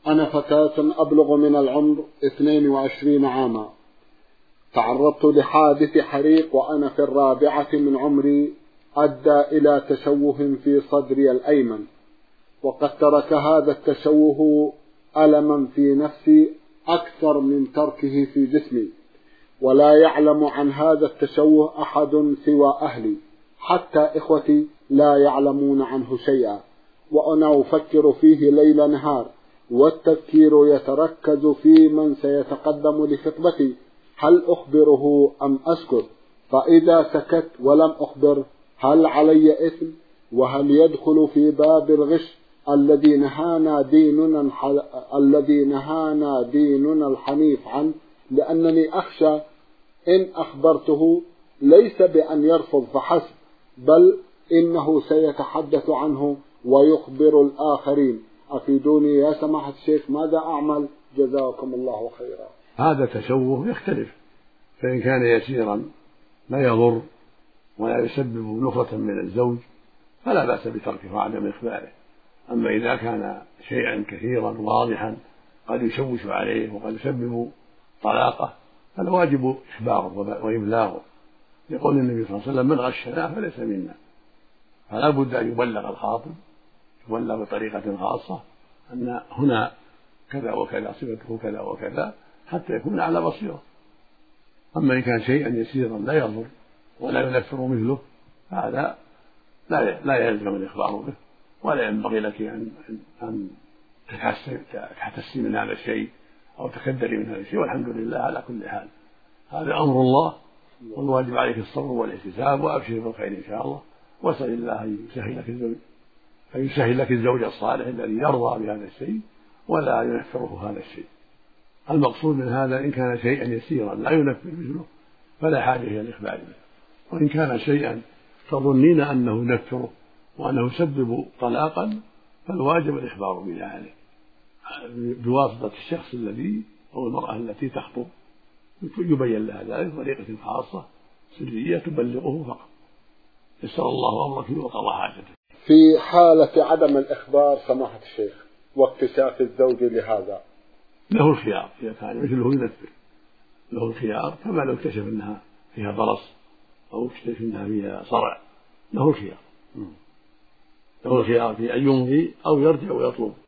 أنا فتاة أبلغ من العمر 22 عاما، تعرضت لحادث حريق وأنا في 4 من عمري أدى إلى تشوه في صدري الأيمن، وقد ترك هذا التشوه ألما في نفسي أكثر من تركه في جسمي، ولا يعلم عن هذا التشوه أحد سوى أهلي، حتى إخوتي لا يعلمون عنه شيئا، وأنا أفكر فيه ليل نهار، والتفكير يتركز في من سيتقدم لخطبتي، هل أخبره أم أسكت؟ فإذا سكت ولم أخبر هل علي إثم؟ وهل يدخل في باب الغش الذي نهانا ديننا الحنيف عنه؟ لأنني أخشى إن أخبرته ليس بأن يرفض فحسب، بل إنه سيتحدث عنه ويخبر الآخرين. أفيدوني يا سماحة الشيخ، ماذا أعمل؟ جزاكم الله خيرا. هذا التشوه يختلف، فإن كان يسيرا لا يضر ولا يسبب نفرة من الزوج فلا بأس بتركه وعدم إخباره. أما إذا كان شيئا كثيرا واضحا قد يشوش عليه وقد يسبب طلاقه فالواجب إخباره وإبلاغه، يقول النبي صلى الله عليه وسلم: من غشنا فليس منا. فلا بد أن يبلغ الخاطب، يبلغ بطريقة خاصة أن هنا كذا وكذا، صفته كذا وكذا، حتى يكون على بصيرة. أما إن كان شيئا يسيرا لا يضر ولا ينفر مثله فهذا لا يلزم الإخبار به، ولا ينبغي لك أن تحتسي من هذا الشيء أو تكدري من هذا الشيء، والحمد لله على كل حال. هذا أمر الله والواجب عليك الصبر والاحتساب، وأبشر بالخير إن شاء الله، واسأل الله أن يسهل لك الزوج الصالح الذي يرضى بهذا الشيء ولا ينفره هذا الشيء. المقصود من هذا إن كان شيئا يسيرا لا ينفر مثله فلا حاجة إلى الإخبار به، وإن كان شيئا تظنين أنه ينفره وأنه يسبب طلاقا فالواجب الإخبار بذلك بواسطة الشخص الذي أو المرأة التي تخطب، يبين لها ذلك بطريقة خاصة سرية تبلغه فقط. يسر الله أمرك وقضى حاجتك. في حالة عدم الإخبار سماحة الشيخ واكتشاف الزوج لهذا، له الخيار. إذا كان مثله ينفر له الخيار، كما لو اكتشف أنها فيها برص أو اكتشف أنها فيها صرع، له الخيار في أن يمضي أو يرجع ويطلب